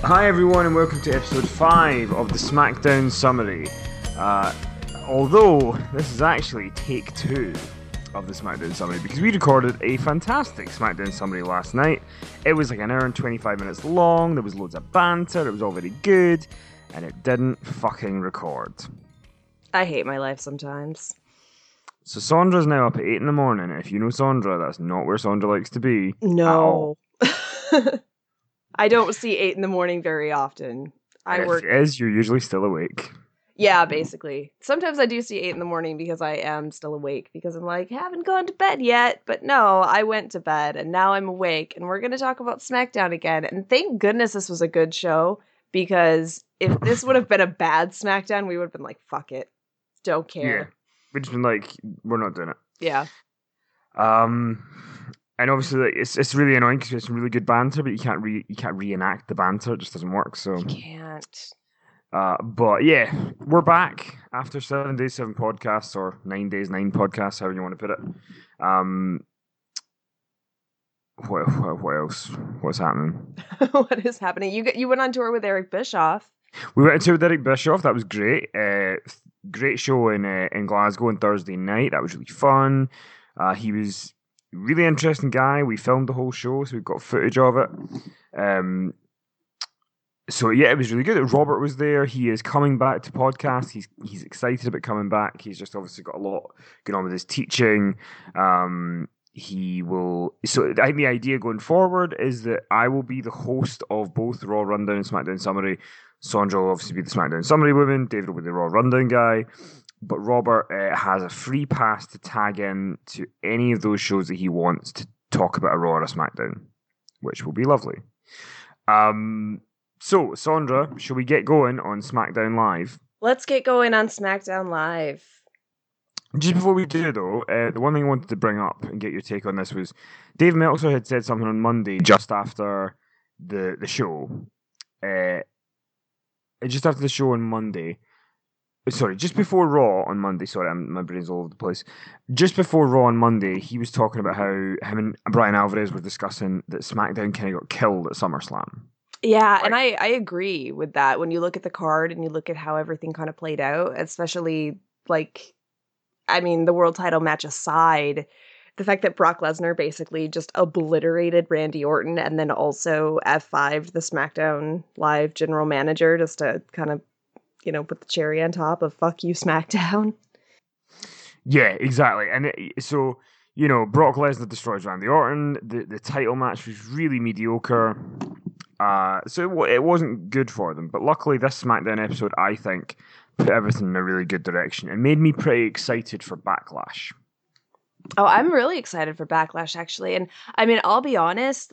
Hi everyone and welcome to episode 5 of the SmackDown Summary. Although this is actually take 2 of the SmackDown Summary because we recorded a fantastic SmackDown Summary last night. It was like an hour and 25 minutes long, there was loads of banter, it was all very good, and it didn't fucking record. I hate my life sometimes. So Sandra's now up at 8 in the morning, and if you know Sandra, that's not where Sandra likes to be. No. I don't see 8 in the morning very often. If it is, you're usually still awake. Yeah, basically. Sometimes I do see 8 in the morning because I am still awake because I'm like, haven't gone to bed yet. But no, I went to bed and now I'm awake and we're going to talk about SmackDown again. And thank goodness this was a good show because if this would have been a bad SmackDown, we would have been like, fuck it. Don't care. Yeah. We've just been like, we're not doing it. Yeah. And obviously, like, it's really annoying because there's some really good banter, but you can't reenact the banter; it just doesn't work. So you can't. But yeah, we're back after 7 days, 7 podcasts, or 9 days, 9 podcasts, however you want to put it. What else? What's happening? What is happening? You went on tour with Eric Bischoff. We went on tour with Eric Bischoff. That was great. Great show in Glasgow on Thursday night. That was really fun. He was really interesting guy. We filmed the whole show, so we've got footage of it. So yeah, it was really good. Robert was there. He is coming back to podcast. He's excited about coming back. He's just obviously got a lot going on with his teaching. He will. So I think the idea going forward is that I will be the host of both Raw Rundown and SmackDown Summary. Sandra will obviously be the SmackDown Summary woman. David will be the Raw Rundown guy. But Robert has a free pass to tag in to any of those shows that he wants to talk about a Raw or a SmackDown, which will be lovely. So, Sandra, shall we get going on SmackDown Live? Let's get going on SmackDown Live. Just before we do, though, the one thing I wanted to bring up and get your take on this was Dave Meltzer had said something on Monday just after the show. Just after the show on Monday. Sorry, just before Raw on Monday. Sorry, my brain's all over the place. Just before Raw on Monday, he was talking about how him and Brian Alvarez were discussing that SmackDown kind of got killed at SummerSlam. Yeah, Like, and I agree with that. When you look at the card and you look at how everything kind of played out, especially the world title match aside, the fact that Brock Lesnar basically just obliterated Randy Orton and then also F5'd the SmackDown Live general manager just to kind of put the cherry on top of fuck you, SmackDown. Yeah, exactly. And so, Brock Lesnar destroys Randy Orton. The title match was really mediocre. So it wasn't good for them. But luckily, this SmackDown episode, I think, put everything in a really good direction. It made me pretty excited for Backlash. Oh, I'm really excited for Backlash, actually. And I'll be honest,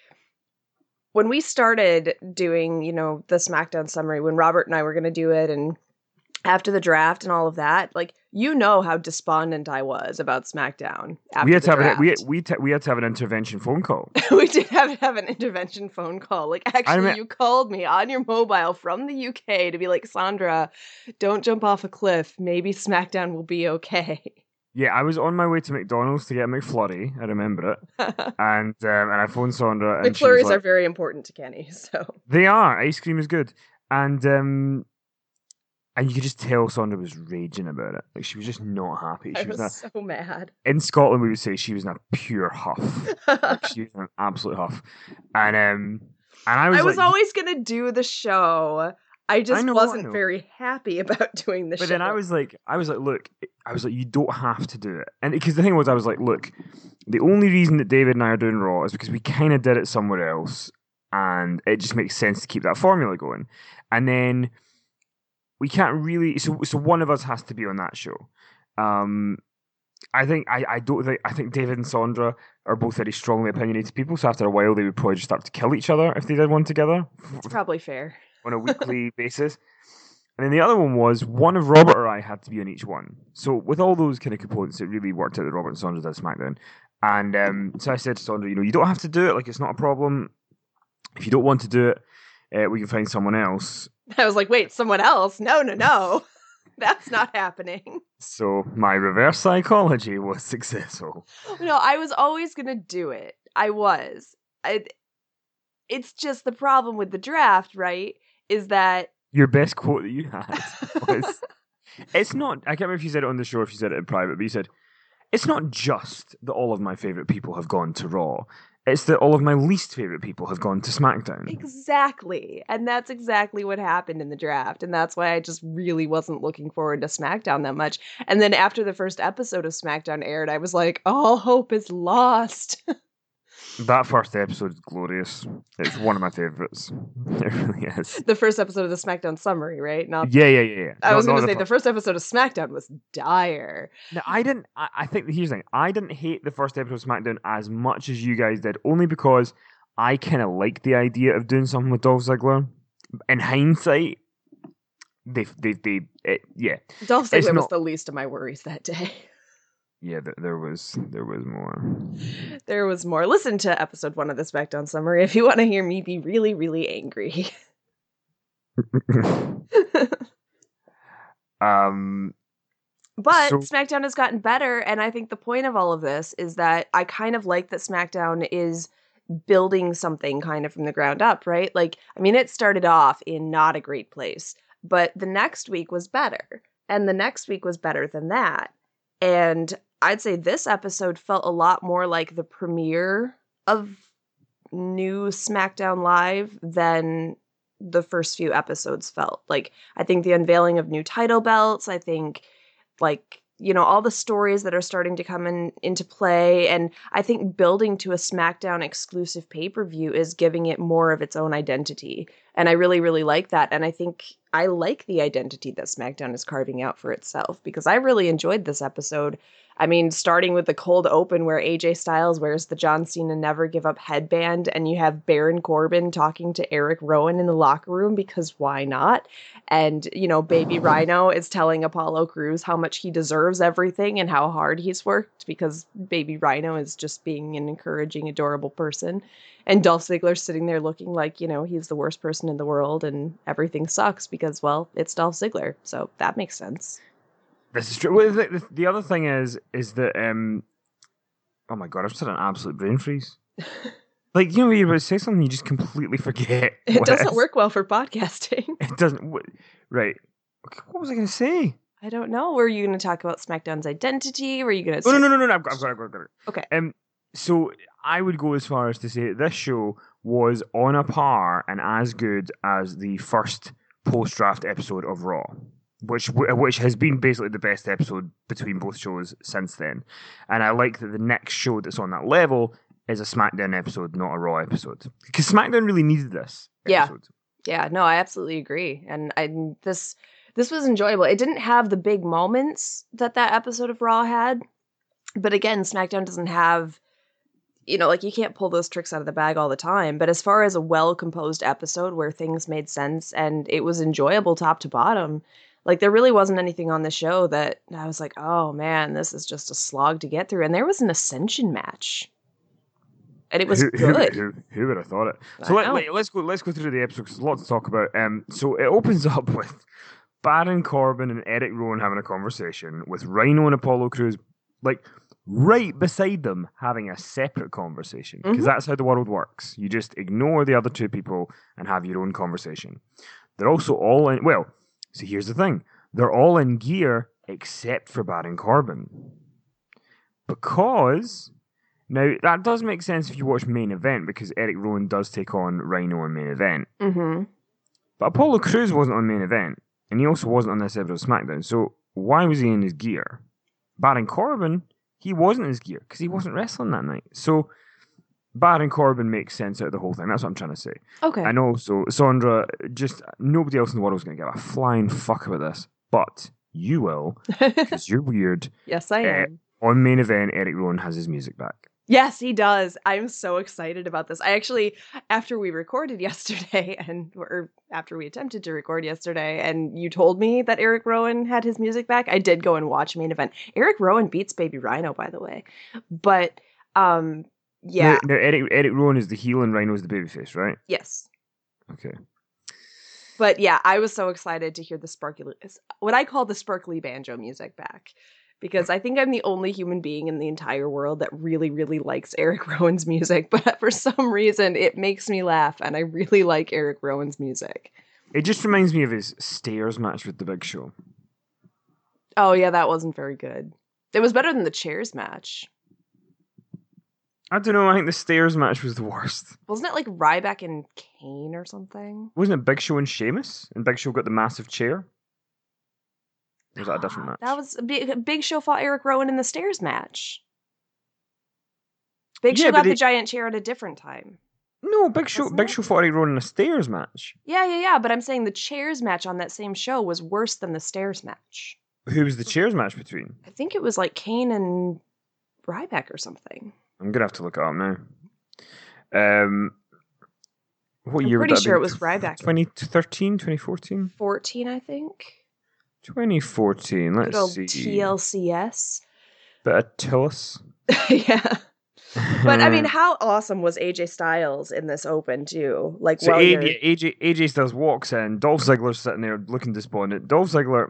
when we started doing, the SmackDown Summary, when Robert and I were going to do it, and after the draft and all of that, how despondent I was about SmackDown. We had to have an intervention phone call. We did have to have an intervention phone call. You called me on your mobile from the UK to be like, Sandra, don't jump off a cliff. Maybe SmackDown will be okay. Yeah, I was on my way to McDonald's to get a McFlurry. I remember it. and I phoned Sandra. And McFlurries are very important to Kenny, so. They are. Ice cream is good. And you could just tell Sandra was raging about it. She was just not happy. I was so mad. In Scotland, we would say she was in a pure huff. She was in an absolute huff. And I was always going to do the show. I just wasn't very happy about doing the show. But then I was like, look, you don't have to do it. And because the thing was, I was like, look, the only reason that David and I are doing Raw is because we kind of did it somewhere else. And it just makes sense to keep that formula going. And then we can't really, so one of us has to be on that show. I think David and Sandra are both very strongly opinionated people. So after a while, they would probably just start to kill each other if they did one together. It's probably fair. On a weekly basis. And then the other one was one of Robert or I had to be on each one. So with all those kind of components, it really worked out that Robert and Sandra did SmackDown. And so I said to Sandra, you don't have to do it. It's not a problem. If you don't want to do it, we can find someone else. I was like, wait, someone else? No. That's not happening. So my reverse psychology was successful. No, I was always going to do it. I was. it's just the problem with the draft, right? Is that Your best quote that you had was, it's not, I can't remember if you said it on the show or if you said it in private, but you said, it's not just that all of my favorite people have gone to Raw. It's that all of my least favorite people have gone to SmackDown. exactly. And that's exactly what happened in the draft. And that's why I just really wasn't looking forward to SmackDown that much. And then after the first episode of SmackDown aired, I was like, all hope is lost. That first episode is glorious. It's one of my favorites. It really is. The first episode of the SmackDown summary, right? Not Yeah. I was going to say the first episode of SmackDown was dire. No, I didn't. I think here's the thing. I didn't hate the first episode of SmackDown as much as you guys did, only because I kind of liked the idea of doing something with Dolph Ziggler. In hindsight, yeah. Dolph Ziggler was the least of my worries that day. Yeah, there was more. There was more. Listen to episode 1 of the SmackDown summary if you want to hear me be really, really angry. But SmackDown has gotten better, and I think the point of all of this is that I kind of like that SmackDown is building something kind of from the ground up, right? Like, I mean, it started off in not a great place, but the next week was better, and the next week was better than that. And I'd say this episode felt a lot more like the premiere of new SmackDown Live than the first few episodes felt. Like, I think the unveiling of new title belts, I think, like, you know, all the stories that are starting to come into play, and I think building to a SmackDown exclusive pay-per-view is giving it more of its own identity. And I really, really like that. And I think I like the identity that SmackDown is carving out for itself, because I really enjoyed this episode. I mean, starting with the cold open where AJ Styles wears the John Cena Never Give Up headband, and you have Baron Corbin talking to Eric Rowan in the locker room, because why not? And, you know, Baby Rhino is telling Apollo Crews how much he deserves everything and how hard he's worked, because Baby Rhino is just being an encouraging, adorable person. And Dolph Ziggler sitting there looking like, you know, he's the worst person in the world and everything sucks because, well, it's Dolph Ziggler. So that makes sense. This is true. Well, the other thing is that oh my god, I've just had an absolute brain freeze. Like, you know, when you're about to say something, you just completely forget. It doesn't work well for podcasting. It doesn't. Right. Okay, what was I going to say? I don't know. Were you going to talk about SmackDown's identity? Were you going to? Oh, no. I've got it. Okay. So I would go as far as to say that this show was on a par and as good as the first post-draft episode of Raw, which has been basically the best episode between both shows since then. And I like that the next show that's on that level is a SmackDown episode, not a Raw episode. Because SmackDown really needed this episode. Yeah, no, I absolutely agree. And this was enjoyable. It didn't have the big moments that episode of Raw had. But again, SmackDown doesn't have, you know, like, you can't pull those tricks out of the bag all the time. But as far as a well-composed episode where things made sense and it was enjoyable top to bottom, like, there really wasn't anything on the show that I was like, oh man, this is just a slog to get through. And there was an Ascension match. And it was good. Who would have thought it? So let's go through the episode, because there's a lot to talk about. So it opens up with Baron Corbin and Eric Rowan having a conversation, with Rhino and Apollo Crews, like, right beside them, having a separate conversation, because that's how the world works. You just ignore the other two people and have your own conversation. They're also all in. Well, so here's the thing: they're all in gear except for Baron Corbin, because. Now, that does make sense if you watch Main Event, because Eric Rowan does take on Rhino in Main Event. Mm-hmm. But Apollo Crews wasn't on Main Event, and he also wasn't on this episode of SmackDown, so why was he in his gear? Baron Corbin, he wasn't in his gear, because he wasn't wrestling that night. So, Baron Corbin makes sense out of the whole thing. That's what I'm trying to say. Okay. And also, Sondra, just nobody else in the world is going to give a flying fuck about this, but you will, because you're weird. Yes, I am. On Main Event, Eric Rowan has his music back. Yes, he does. I'm so excited about this. I actually, after we recorded yesterday, or after we attempted to record yesterday, and you told me that Eric Rowan had his music back, I did go and watch Main Event. Eric Rowan beats Baby Rhino, by the way. But, yeah. Now Eric Rowan is the heel and Rhino is the babyface, right? Yes. Okay. But yeah, I was so excited to hear what I call the sparkly banjo music back. because I think I'm the only human being in the entire world that really, really likes Eric Rowan's music. But for some reason, it makes me laugh, and I really like Eric Rowan's music. It just reminds me of his stairs match with the Big Show. Oh, yeah, that wasn't very good. It was better than the chairs match. I don't know, I think the stairs match was the worst. Wasn't it like Ryback and Kane or something? Wasn't it Big Show and Sheamus? And Big Show got the massive chair? Or was that a different match? That was Big Show fought Eric Rowan in the stairs match. Big Show Yeah, got but the giant chair at a different time. No, Big Show Wasn't it? fought Eric Rowan in a stairs match. Yeah, but I'm saying the chairs match on that same show was worse than the stairs match. Who was the chairs match between? I think it was like Kane and Ryback or something. I'm gonna have to look it up now. What I'm year would pretty that sure be? it was Ryback. 2013, 2014? 14, I think. 2014, Good let's old see. TLCS. Bit of Tillis. Yeah. But I mean, how awesome was AJ Styles in this Open too? Like, so well, AJ Styles walks in, Dolph Ziggler's sitting there looking despondent. Dolph Ziggler,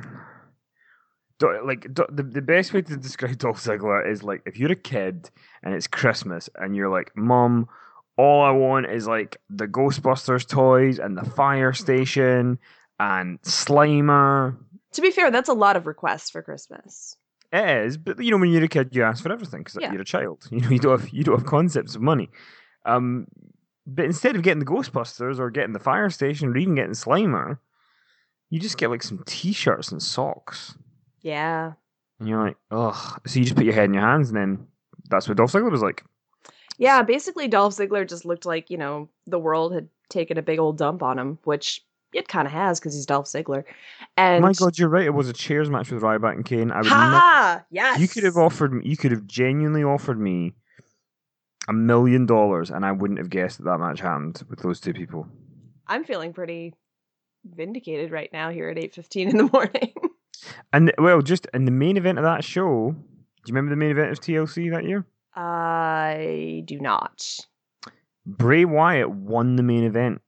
the best way to describe Dolph Ziggler is like if you're a kid and it's Christmas and you're like, Mom, all I want is like the Ghostbusters toys and the fire station and Slimer. to be fair, that's a lot of requests for Christmas. It is, but you know, when you're a kid, you ask for everything because Yeah. you're a child. You know, you don't have concepts of money. But instead of getting the Ghostbusters or getting the fire station or even getting Slimer, you just get like some T-shirts and socks, Yeah. and you're like, ugh. So you just put your head in your hands, and then that's what Dolph Ziggler was like. Yeah, basically Dolph Ziggler just looked like, the world had taken a big old dump on him, which it kind of has because he's Dolph Ziggler. And My God, you're right. It was a chairs match with Ryback and Kane. I would ha! Yes! You could have genuinely offered me $1 million, and I wouldn't have guessed that match happened with those two people. I'm feeling pretty vindicated right now here at 8:15 in the morning. And well, just in the main event of that show, do you remember the main event of TLC that year? I do not. Bray Wyatt won the main event.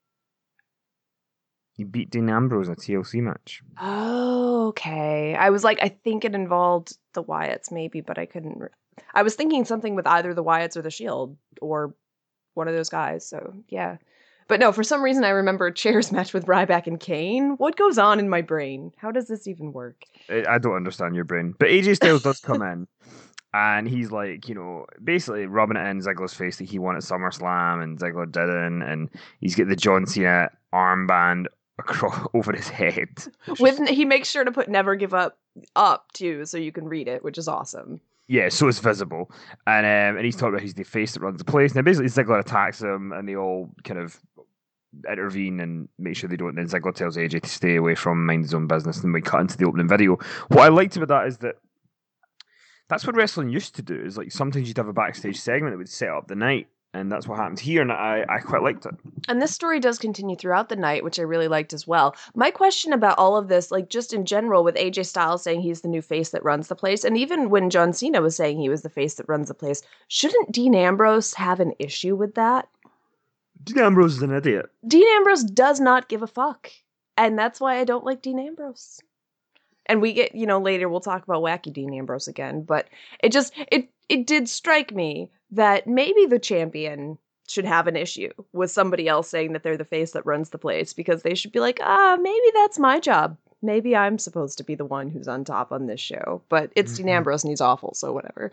He beat Dean Ambrose in a TLC match. Oh, okay. I was like, I think it involved the Wyatts maybe, but I couldn't. I was thinking something with either the Wyatts or the Shield or one of those guys. So yeah. But no, for some reason I remember a chairs match with Ryback and Kane. What goes on in my brain? How does this even work? I don't understand your brain. But AJ Styles does come in. And he's like, basically rubbing it in Ziggler's face that he won at SummerSlam and Ziggler didn't. And he's got the John Cena armband over his head. He makes sure to put "Never Give Up" too, so you can read it, which is awesome. Yeah, so it's visible, and he's talking about he's the face that runs the place. Now, basically, Ziggler attacks him, and they all kind of intervene and make sure they don't. And then Ziggler tells AJ to stay away from, mind his own business, and we cut into the opening video. What I liked about that is that that's what wrestling used to do. Is like sometimes you'd have a backstage segment that would set up the night. And that's what happened here, and I quite liked it. And this story does continue throughout the night, which I really liked as well. My question about all of this, like just in general, with AJ Styles saying he's the new face that runs the place, and even when John Cena was saying he was the face that runs the place, shouldn't Dean Ambrose have an issue with that? Dean Ambrose is an idiot. Dean Ambrose does not give a fuck. And that's why I don't like Dean Ambrose. And we get, later we'll talk about wacky Dean Ambrose again, but it did strike me that maybe the champion should have an issue with somebody else saying that they're the face that runs the place, because they should be like, maybe that's my job. Maybe I'm supposed to be the one who's on top on this show, but it's Dean Ambrose and he's awful, so whatever.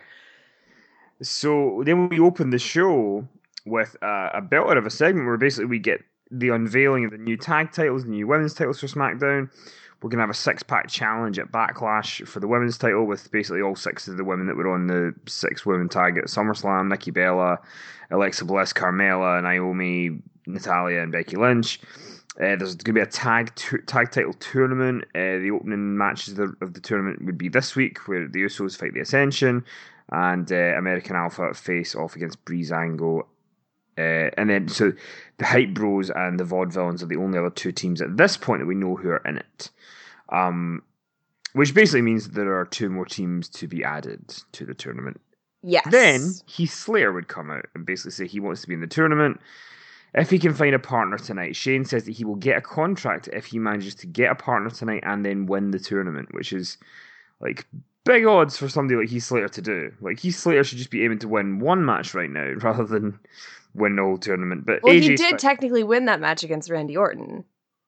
So then we open the show with a belter of a segment where basically we get the unveiling of the new tag titles, the new women's titles for SmackDown. We're going to have a 6-pack challenge at Backlash for the women's title with basically all 6 of the women that were on the 6-women tag at SummerSlam: Nikki Bella, Alexa Bliss, Carmella, Naomi, Natalia, and Becky Lynch. There's going to be a tag title tournament. The opening matches of the tournament would be this week, where the Usos fight the Ascension, and American Alpha face off against Breezango. And then, so the Hype Bros and the Vaudevillains are the only other 2 teams at this point that we know who are in it. Which basically means that there are 2 more teams to be added to the tournament. Yes. Then Heath Slater would come out and basically say he wants to be in the tournament if he can find a partner tonight. Shane says that he will get a contract if he manages to get a partner tonight and then win the tournament, which is like big odds for somebody like Heath Slater to do. Like Heath Slater should just be aiming to win one match right now rather than win the whole tournament. But Well, he AJ did technically win that match against Randy Orton.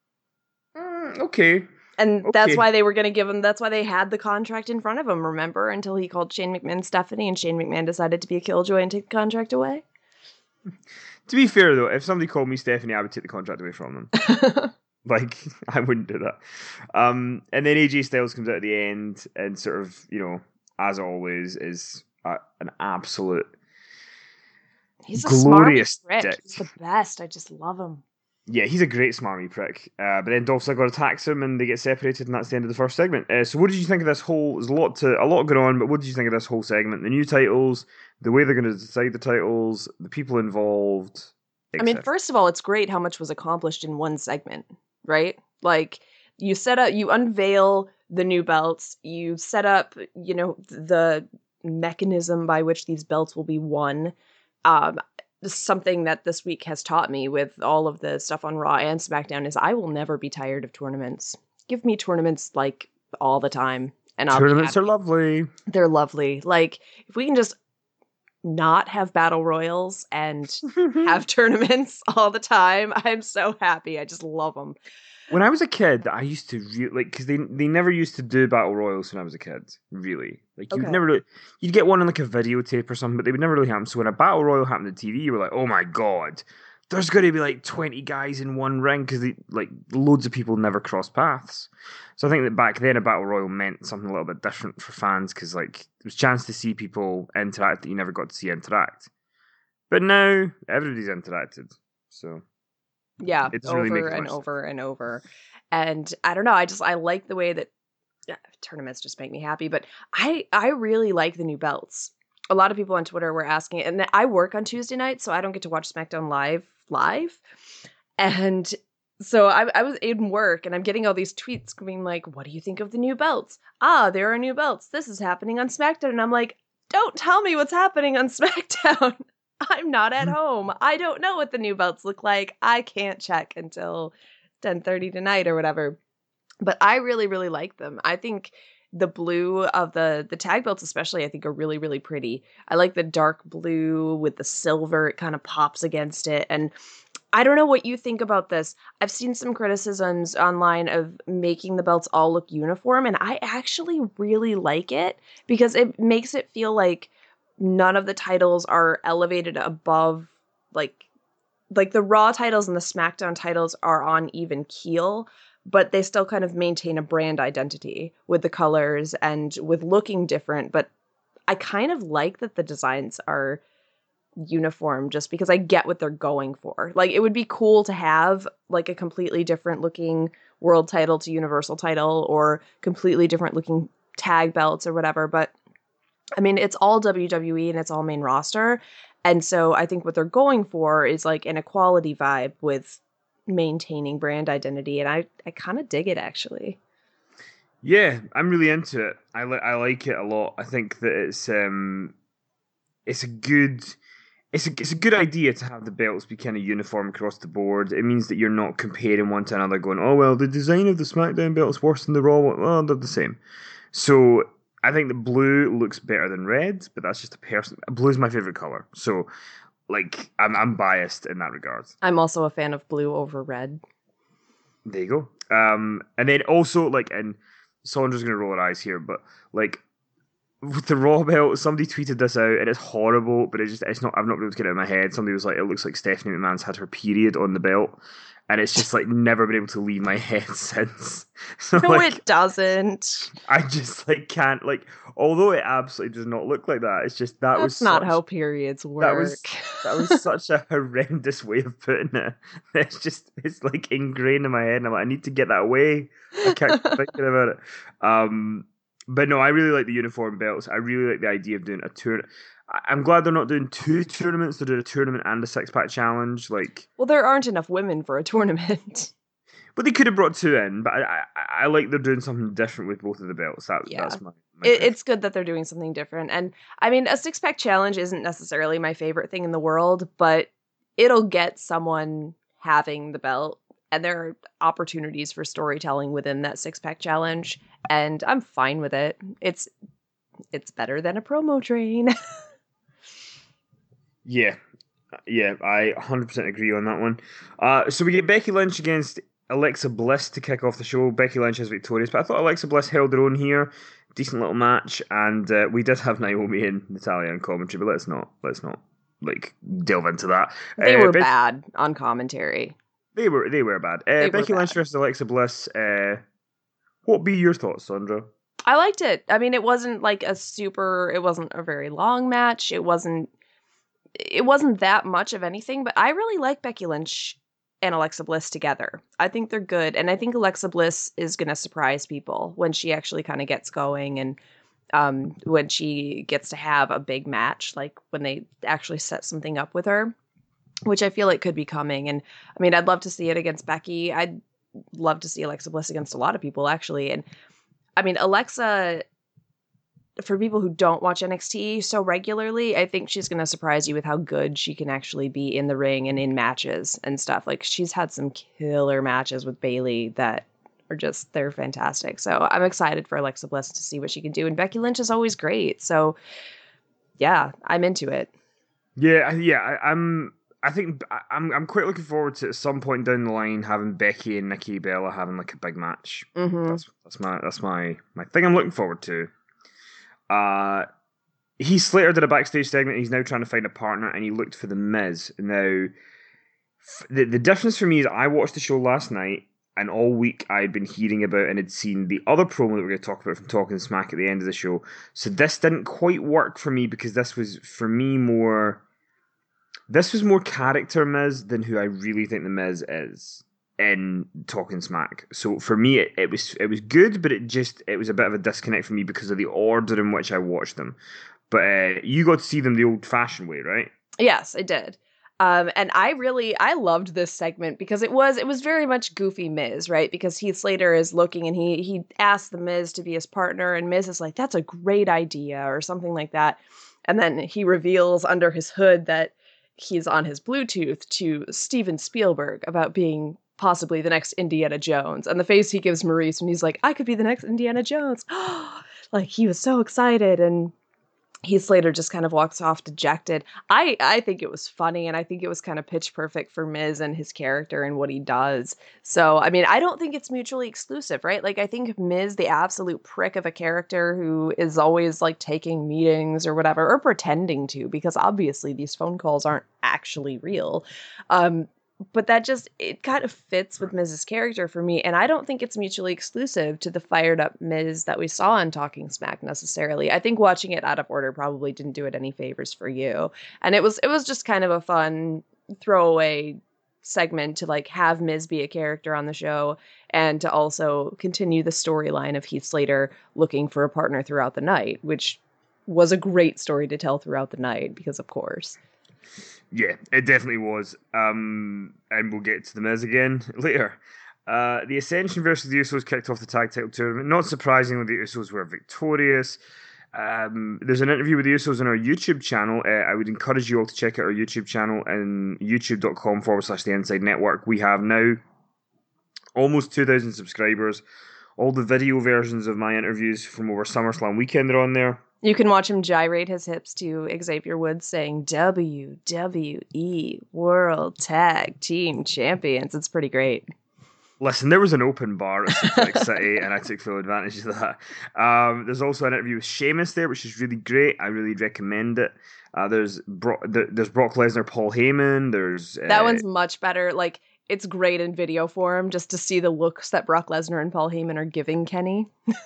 Okay. And that's Okay. why they were going to give him, that's why they had the contract in front of him, remember? Until he called Shane McMahon Stephanie and Shane McMahon decided to be a killjoy and take the contract away. To be fair, though, if somebody called me Stephanie, I would take the contract away from them. Like, I wouldn't do that. And then AJ Styles comes out at the end and sort of, as always, is an absolute He's a glorious smarmy prick. dick. He's the best. I just love him. Yeah, he's a great smarmy prick. But then Dolph Ziggler attacks him and they get separated, and that's the end of the first segment. So what did you think of this whole... There's a lot going on, but what did you think of this whole segment? The new titles, the way they're going to decide the titles, the people involved, I mean, first of all, it's great how much was accomplished in one segment, right? Like, you unveil the new belts, you set up, the mechanism by which these belts will be won. Something that this week has taught me with all of the stuff on Raw and SmackDown is I will never be tired of tournaments. Give me tournaments like all the time, and tournaments are lovely. They're lovely. Like, if we can just not have battle royals and have tournaments all the time, I'm so happy. I just love them. When I was a kid, I used to really because they never used to do battle royals when I was a kid. Really, like you'd get one on like a videotape or something, but they would never really happen. So when a battle royal happened on TV, you were like, oh my god, there's going to be like 20 guys in one ring because like loads of people never cross paths. So I think that back then a battle royal meant something a little bit different for fans because like there was a chance to see people interact that you never got to see interact. But now everybody's interacted, so. Yeah, it's over really and over and over. And I don't know, I like the way that tournaments just make me happy, but I really like the new belts. A lot of people on Twitter were asking, and I work on Tuesday night, so I don't get to watch SmackDown live. And so I was in work, and I'm getting all these tweets being like, what do you think of the new belts? There are new belts. This is happening on SmackDown. And I'm like, don't tell me what's happening on SmackDown. I'm not at home. I don't know what the new belts look like. I can't check until 10:30 tonight or whatever. But I really, really like them. I think the blue of the tag belts especially, I think are really, really pretty. I like the dark blue with the silver. It kind of pops against it. And I don't know what you think about this. I've seen some criticisms online of making the belts all look uniform, and I actually really like it because it makes it feel like none of the titles are elevated above like the Raw titles and the SmackDown titles are on even keel, but they still kind of maintain a brand identity with the colors and with looking different. But I kind of like that the designs are uniform just because I get what they're going for. Like, it would be cool to have like a completely different looking world title to universal title or completely different looking tag belts or whatever, but I mean, it's all WWE and it's all main roster. And so I think what they're going for is like an equality vibe with maintaining brand identity. And I kind of dig it, actually. Yeah, I'm really into it. I like it a lot. I think that it's a good idea to have the belts be kind of uniform across the board. It means that you're not comparing one to another going, oh, well, the design of the SmackDown belt's worse than the Raw one. Well, they're the same. So I think the blue looks better than red, but that's just a person. Blue is my favorite color, so like I'm biased in that regard. I'm also a fan of blue over red. There you go. And then also like, and Sandra's gonna roll her eyes here, but like with the Raw belt, somebody tweeted this out, and it's horrible, but it's not. I've not been able to get it in my head. Somebody was like, it looks like Stephanie McMahon's had her period on the belt. And it's just like never been able to leave my head since. So, No, like, it doesn't. I just like can't like. Although it absolutely does not look like that, it's just That's not how periods work. That was such a horrendous way of putting it. It's like ingrained in my head, and I'm like, I need to get that away. I can't keep thinking about it. But no, I really like the uniform belts. I really like the idea of doing a tour. I'm glad they're not doing 2 tournaments. They're doing a tournament and a 6-pack challenge. Like, well, there aren't enough women for a tournament. But they could have brought 2 in. But I like they're doing something different with both of the belts. That's my it's good that they're doing something different. And I mean, a 6-pack challenge isn't necessarily my favorite thing in the world, but it'll get someone having the belt. And there are opportunities for storytelling within that 6-pack challenge. And I'm fine with it. It's it's better than a promo train. Yeah, I 100% agree on that one. So we get Becky Lynch against Alexa Bliss to kick off the show. Becky Lynch is victorious, but I thought Alexa Bliss held her own here. Decent little match, and we did have Naomi and Natalia in commentary, but let's not like delve into that. They were bad on commentary. They were bad. Becky Lynch versus Alexa Bliss. What be your thoughts, Sandra? I liked it. I mean, it wasn't a very long match. It wasn't that much of anything, but I really like Becky Lynch and Alexa Bliss together. I think they're good, and I think Alexa Bliss is going to surprise people when she actually kind of gets going, and when she gets to have a big match, like when they actually set something up with her, which I feel like could be coming. And I mean, I'd love to see it against Becky. I'd love to see Alexa Bliss against a lot of people, actually. And I mean, Alexa, for people who don't watch NXT so regularly, I think she's going to surprise you with how good she can actually be in the ring and in matches and stuff. Like, she's had some killer matches with Bayley that are they're fantastic. So I'm excited for Alexa Bliss to see what she can do. And Becky Lynch is always great. So yeah, I'm into it. I'm quite looking forward to at some point down the line having Becky and Nikki Bella having like a big match. Mm-hmm. That's my thing I'm looking forward to. Heath Slater did a backstage segment. He's now trying to find a partner, and he looked for The Miz. Now, the difference for me is I watched the show last night, and all week I'd been hearing about and had seen the other promo that we're going to talk about from Talking Smack at the end of the show. So this didn't quite work for me because this was, for me, more character Miz than who I really think The Miz is in Talking Smack. So for me, it was good, but it was a bit of a disconnect for me because of the order in which I watched them. But you got to see them the old-fashioned way, right? Yes, I did. And I loved this segment because it was very much goofy Miz, right? Because Heath Slater is looking and he asked the Miz to be his partner, and Miz is like, that's a great idea, or something like that. And then he reveals under his hood that he's on his Bluetooth to Steven Spielberg about being possibly the next Indiana Jones. And the face he gives Maurice when he's like, I could be the next Indiana Jones. Like, he was so excited, and Heath Slater just kind of walks off dejected. I think it was funny, and I think it was kind of pitch perfect for Miz and his character and what he does. So, I mean, I don't think it's mutually exclusive, right? Like, I think Miz, the absolute prick of a character who is always, like, taking meetings or whatever, or pretending to, because obviously these phone calls aren't actually real. But it kind of fits with Miz's character for me, and I don't think it's mutually exclusive to the fired up Miz that we saw in Talking Smack necessarily. I think watching it out of order probably didn't do it any favors for you, and it was just kind of a fun throwaway segment to like have Miz be a character on the show and to also continue the storyline of Heath Slater looking for a partner throughout the night, which was a great story to tell throughout the night because, of course. Yeah, it definitely was. And we'll get to The Miz again later. The Ascension versus the Usos kicked off the tag title tournament. Not surprisingly, the Usos were victorious. There's an interview with the Usos on our YouTube channel. I would encourage you all to check out our YouTube channel and youtube.com/The Inside Network. We have now almost 2,000 subscribers. All the video versions of my interviews from over SummerSlam weekend are on there. You can watch him gyrate his hips to Xavier Woods saying WWE World Tag Team Champions. It's pretty great. Listen, there was an open bar at Suplex City, and I took full advantage of that. There's also an interview with Sheamus there, which is really great. I really recommend it. There's Brock Lesnar, Paul Heyman. That one's much better. Like, it's great in video form just to see the looks that Brock Lesnar and Paul Heyman are giving Kenny.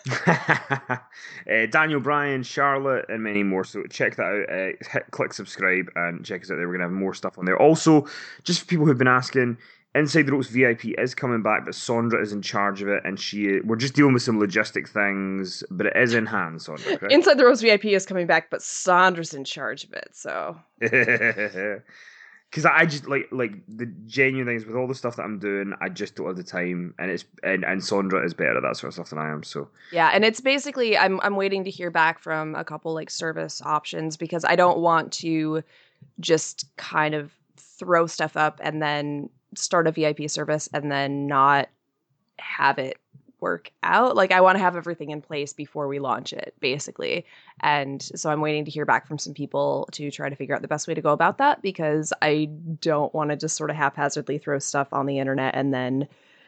Daniel Bryan, Charlotte, and many more. So check that out. Click subscribe and check us out there. We're going to have more stuff on there. Also, just for people who've been asking, Inside the Ropes VIP is coming back, but Sondra is in charge of it, and we're just dealing with some logistic things, but it is in hand, Sondra. Correct? Inside the Ropes VIP is coming back, but Sondra's in charge of it, so... Because I just like the genuine things with all the stuff that I'm doing, I just don't have the time, and Sondra is better at that sort of stuff than I am. So yeah, and it's basically I'm waiting to hear back from a couple like service options because I don't want to just kind of throw stuff up and then start a VIP service and then not have it work out. Like, I want to have everything in place before we launch it, basically. And so I'm waiting to hear back from some people to try to figure out the best way to go about that, because I don't want to just sort of haphazardly throw stuff on the internet and then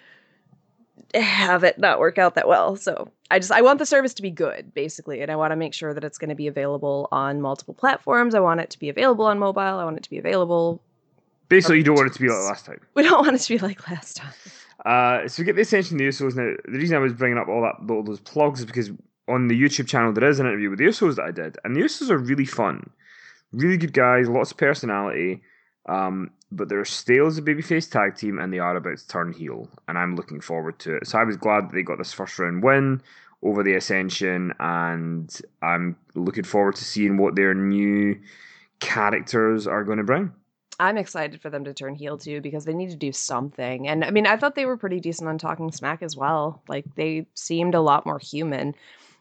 have it not work out that well. So I want the service to be good, basically. And I want to make sure that it's going to be available on multiple platforms. I want it to be available on mobile. I want it to be available. Basically, you don't want it to be like last time. We don't want it to be like last time. So we get the Ascension of the Usos. Now, the reason I was bringing up all those plugs is because on the YouTube channel there is an interview with the Usos that I did, and the Usos are really fun, really good guys, lots of personality. But they're still as a babyface tag team, and they are about to turn heel, and I'm looking forward to it. So I was glad that they got this first round win over the Ascension, and I'm looking forward to seeing what their new characters are going to bring. I'm excited for them to turn heel too, because they need to do something. And I mean, I thought they were pretty decent on Talking Smack as well. Like, they seemed a lot more human.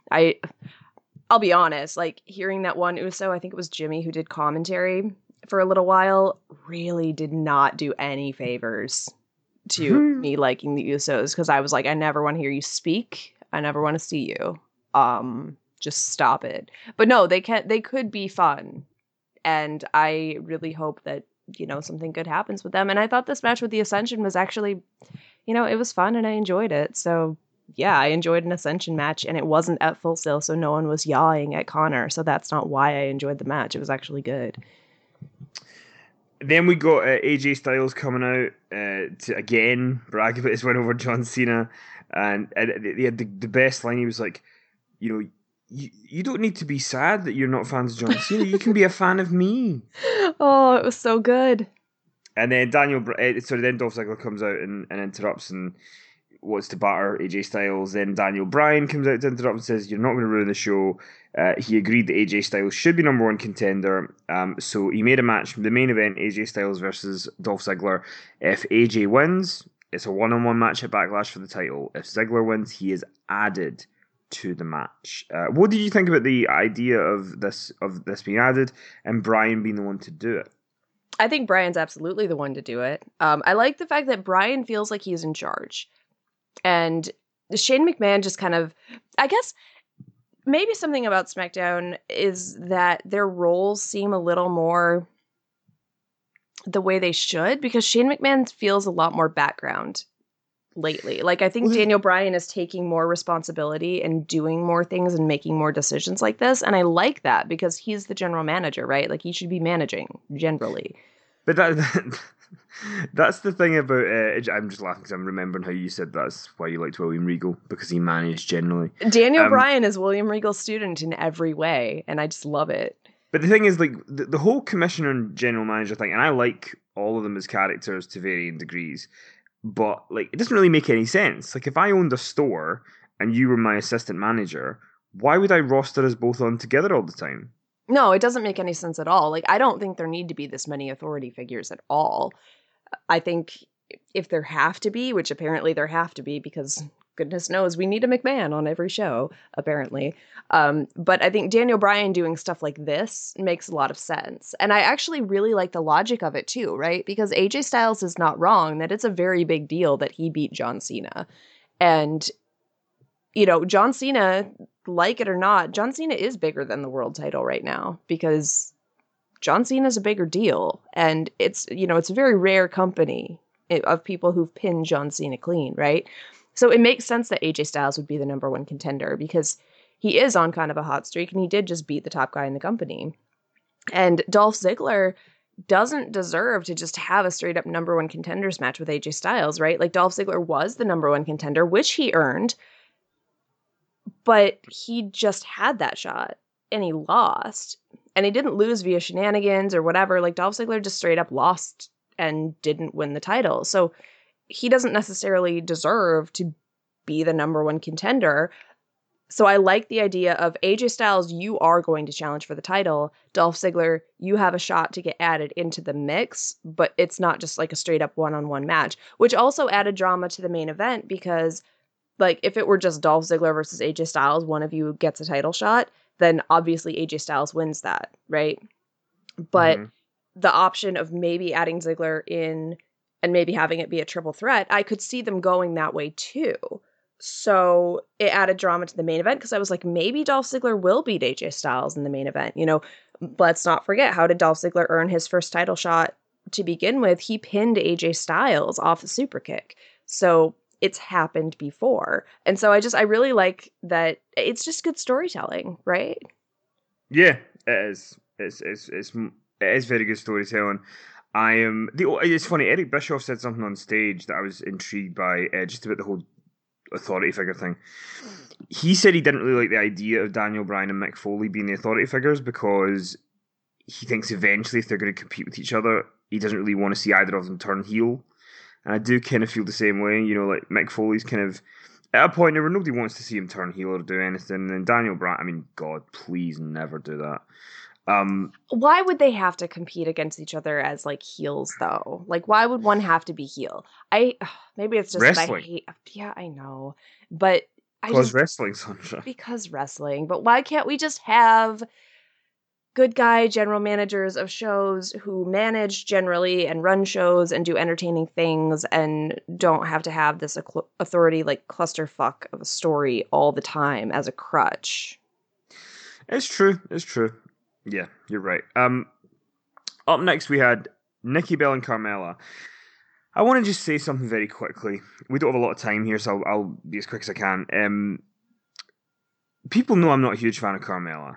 I'll be honest, like, hearing that one Uso, I think it was Jimmy who did commentary for a little while, really did not do any favors to me liking the Usos, because I was like, I never want to hear you speak. I never want to see you. Just stop it. But no, they could be fun. And I really hope that, you know, something good happens with them. And I thought this match with the Ascension was actually, you know, it was fun and I enjoyed it. So yeah, I enjoyed an Ascension match, and it wasn't at Full Sail, so no one was yawing at Connor. So that's not why I enjoyed the match. It was actually good. Then we got AJ Styles coming out to again brag about his win over John Cena, and he had the best line. He was like, you know, you don't need to be sad that you're not fans of John Cena. You can be a fan of me. Oh, it was so good. And then then Dolph Ziggler comes out and interrupts and wants to batter AJ Styles. Then Daniel Bryan comes out to interrupt and says, "You're not going to ruin the show." He agreed that AJ Styles should be number one contender. So he made a match, the main event, AJ Styles versus Dolph Ziggler. If AJ wins, it's a one-on-one match at Backlash for the title. If Ziggler wins, he is added to the match. What did you think about the idea of this being added and Bryan being the one to do it? I think Bryan's absolutely the one to do it. I like the fact that Bryan feels like he's in charge. And Shane McMahon just kind of, I guess, maybe something about SmackDown is that their roles seem a little more the way they should, because Shane McMahon feels a lot more background lately. Like, I think Daniel Bryan is taking more responsibility and doing more things and making more decisions like this. And I like that, because he's the general manager, right? Like, he should be managing generally. But that's the thing about I'm just laughing because I'm remembering how you said that's why you liked William Regal, because he managed generally. Daniel Bryan is William Regal's student in every way, and I just love it. But the thing is, like, the whole commissioner and general manager thing, and I like all of them as characters to varying degrees, but like, it doesn't really make any sense. Like, if I owned a store and you were my assistant manager, why would I roster us both on together all the time? No, it doesn't make any sense at all. Like, I don't think there need to be this many authority figures at all. I think if there have to be, which apparently there have to be, because goodness knows we need a McMahon on every show, apparently. But I think Daniel Bryan doing stuff like this makes a lot of sense. And I actually really like the logic of it too, right? Because AJ Styles is not wrong that it's a very big deal that he beat John Cena. And, you know, John Cena, like it or not, John Cena is bigger than the world title right now, because John Cena is a bigger deal. And it's, you know, it's a very rare company of people who've pinned John Cena clean, right? So it makes sense that AJ Styles would be the number one contender, because he is on kind of a hot streak and he did just beat the top guy in the company. And Dolph Ziggler doesn't deserve to just have a straight up number one contenders match with AJ Styles, right? Like, Dolph Ziggler was the number one contender, which he earned, but he just had that shot and he lost. And he didn't lose via shenanigans or whatever. Like, Dolph Ziggler just straight up lost and didn't win the title. So he doesn't necessarily deserve to be the number one contender. So I like the idea of AJ Styles, you are going to challenge for the title. Dolph Ziggler, you have a shot to get added into the mix, but it's not just like a straight up one-on-one match, which also added drama to the main event, because like, if it were just Dolph Ziggler versus AJ Styles, one of you gets a title shot, then obviously AJ Styles wins that, right? But the option of maybe adding Ziggler in and maybe having it be a triple threat, I could see them going that way too. So it added drama to the main event because I was like, maybe Dolph Ziggler will beat AJ Styles in the main event. You know, let's not forget, how did Dolph Ziggler earn his first title shot to begin with? He pinned AJ Styles off a super kick. So it's happened before. And so I really like that. It's just good storytelling, right? Yeah, it is. It is very good storytelling. I am It's funny. Eric Bischoff said something on stage that I was intrigued by, just about the whole authority figure thing. He said he didn't really like the idea of Daniel Bryan and Mick Foley being the authority figures because he thinks eventually, if they're going to compete with each other, he doesn't really want to see either of them turn heel. And I do kind of feel the same way. You know, like Mick Foley's kind of at a point where nobody wants to see him turn heel or do anything. And then Daniel Bryan, I mean, God, please never do that. Why would they have to compete against each other as like heels though? Like, why would one have to be heel? Maybe it's just wrestling. that I hate. Yeah, I know, but Because wrestling, Sandra. because wrestling. But why can't we just have good guy general managers of shows who manage generally and run shows and do entertaining things and don't have to have this authority like clusterfuck of a story all the time as a crutch? It's true. It's true. Yeah, you're right. Up next we had Nikki Bella and Carmella. I want to just say something very quickly. We don't have a lot of time here, so I'll be as quick as I can. People know I'm not a huge fan of Carmella.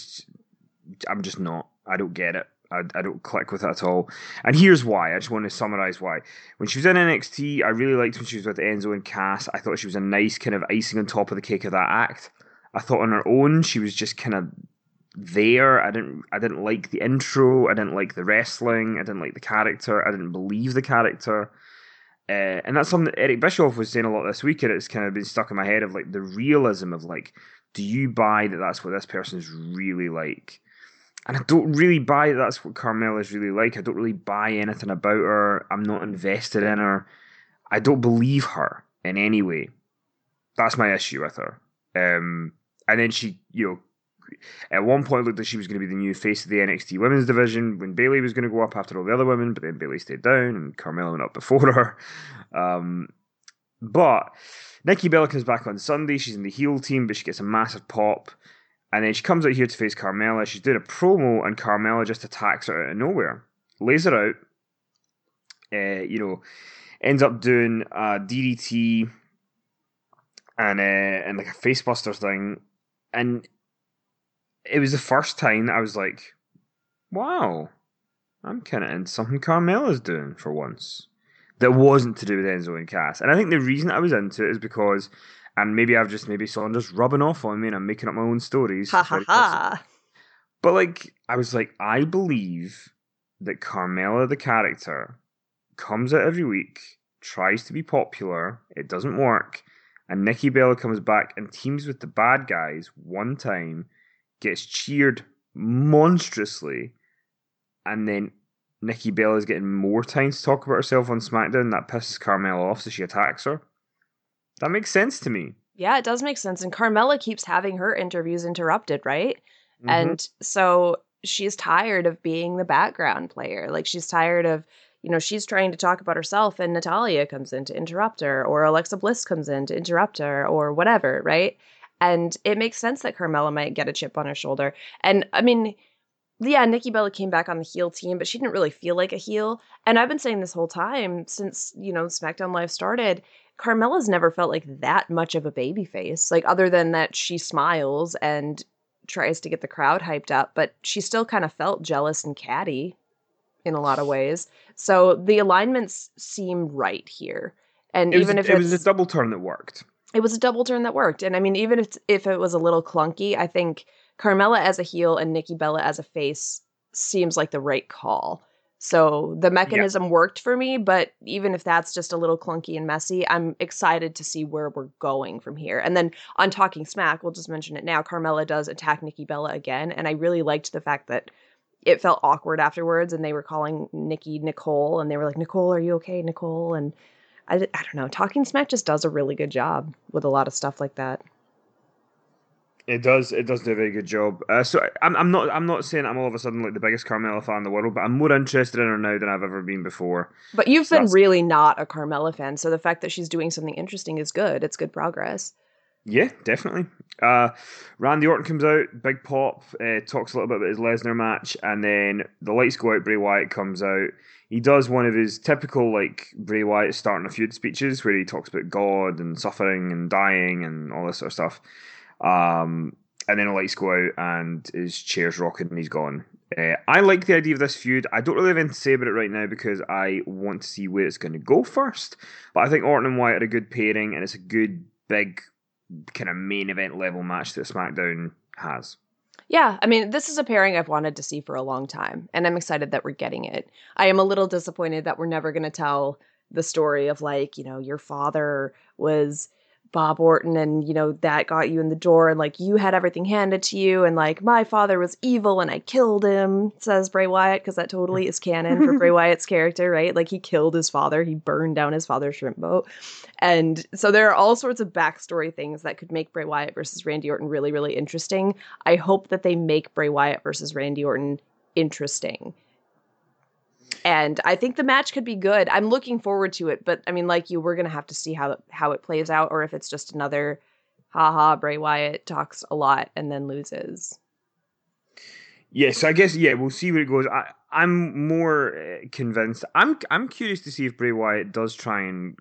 I'm just not. I don't get it. I don't click with it at all. And here's why. I just want to summarize why. When she was in NXT, I really liked when she was with Enzo and Cass. I thought she was a nice kind of icing on top of the cake of that act. I thought on her own, she was just kind of there. I didn't like the intro. I didn't like the wrestling. I didn't like the character. I didn't believe the character. And that's something that Eric Bischoff was saying a lot this week, and it's kind of been stuck in my head of like the realism of like, do you buy that that's what this person's really like? And I don't really buy that that's what Carmella's really like. I don't really buy anything about her. I'm not invested in her. I don't believe her in any way. That's my issue with her. And then she, at one point looked like she was going to be the new face of the NXT women's division when Bayley was going to go up after all the other women, but then Bayley stayed down and Carmella went up before her. But Nikki Bella comes back on Sunday. She's in the heel team, but she gets a massive pop. And then she comes out here to face Carmella. She's doing a promo, and Carmella just attacks her out of nowhere. Lays her out. Ends up doing a DDT and like a facebuster thing. And it was the first time that I was like, wow, I'm kind of into something Carmella's doing for once. That wasn't to do with Enzo and Cass. And I think the reason I was into it is because, and maybe Saunders rubbing off on me and I'm making up my own stories. Ha ha ha. But like, I was like, I believe that Carmella, the character, comes out every week, tries to be popular, it doesn't work, and Nikki Bella comes back and teams with the bad guys one time, gets cheered monstrously, and then Nikki Bella is getting more time to talk about herself on SmackDown. That pisses Carmella off, so she attacks her. That makes sense to me. Yeah, it does make sense. And Carmella keeps having her interviews interrupted, right? Mm-hmm. And so she's tired of being the background player. Like, she's tired of, she's trying to talk about herself and Natalya comes in to interrupt her, or Alexa Bliss comes in to interrupt her, or whatever, right? And it makes sense that Carmella might get a chip on her shoulder. And I mean, yeah, Nikki Bella came back on the heel team, but she didn't really feel like a heel. And I've been saying this whole time since, SmackDown Live started, Carmella's never felt like that much of a babyface. Like, other than that she smiles and tries to get the crowd hyped up, but she still kind of felt jealous and catty in a lot of ways. So the alignments seem right here. And it was a double turn that worked. It was a double turn that worked. And I mean, even if it was a little clunky, I think Carmella as a heel and Nikki Bella as a face seems like the right call. So the mechanism worked for me, but even if that's just a little clunky and messy, I'm excited to see where we're going from here. And then on Talking Smack, we'll just mention it now, Carmella does attack Nikki Bella again, and I really liked the fact that it felt awkward afterwards, and they were calling Nikki Nicole, and they were like, Nicole, are you okay, Nicole? And I don't know, Talking Smack just does a really good job with a lot of stuff like that. It does. It does do a very good job. I'm not saying I'm all of a sudden like the biggest Carmella fan in the world, but I'm more interested in her now than I've ever been before. But you've So been that's really not a Carmella fan, so the fact that she's doing something interesting is good. It's good progress. yeah, definitely. Uh, Randy Orton comes out, big pop, talks a little bit about his Lesnar match, and then the lights go out. Bray Wyatt comes out. He does one of his typical like Bray Wyatt starting a feud speeches where he talks about God and suffering and dying and all this sort of stuff. And then the lights go out and his chair's rocking and he's gone. I like the idea of this feud. I don't really have anything to say about it right now because I want to see where it's going to go first. But I think Orton and Wyatt are a good pairing and it's a good, big, kind of main event level match that SmackDown has. Yeah, I mean, this is a pairing I've wanted to see for a long time, and I'm excited that we're getting it. I am a little disappointed that we're never going to tell the story of, like, your father was Bob Orton and, that got you in the door and, like, you had everything handed to you and, like, my father was evil and I killed him, says Bray Wyatt, because that totally is canon for Bray Wyatt's character, right? Like, he killed his father. He burned down his father's shrimp boat. And so there are all sorts of backstory things that could make Bray Wyatt versus Randy Orton really, really interesting. I hope that they make Bray Wyatt versus Randy Orton interesting. And I think the match could be good. I'm looking forward to it, but I mean, like you, we're gonna have to see how it plays out, or if it's just another, haha, Bray Wyatt talks a lot and then loses. Yes, I guess we'll see where it goes. I'm more convinced. I'm curious to see if Bray Wyatt does try and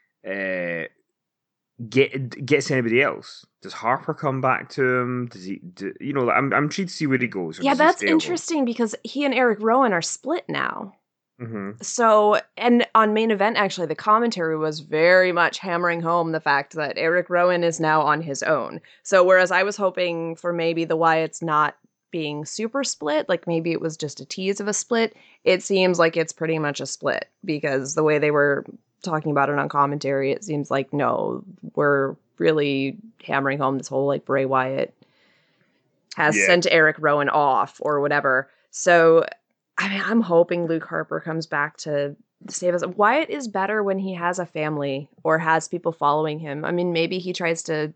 gets anybody else. Does Harper come back to him? Does he? I'm intrigued to see where he goes. Or Yeah, does he that's stay interesting because he and Eric Rowan are split now. Mm-hmm. So, and on main event, actually, the commentary was very much hammering home the fact that Eric Rowan is now on his own. So, whereas I was hoping for maybe the Wyatts not being super split, like maybe it was just a tease of a split, it seems like it's pretty much a split because the way they were talking about it on commentary, it seems like, no, we're really hammering home this whole like Bray Wyatt has sent Eric Rowan off or whatever. So, I mean, I'm hoping Luke Harper comes back to save us. Wyatt is better when he has a family or has people following him. I mean, maybe he tries to,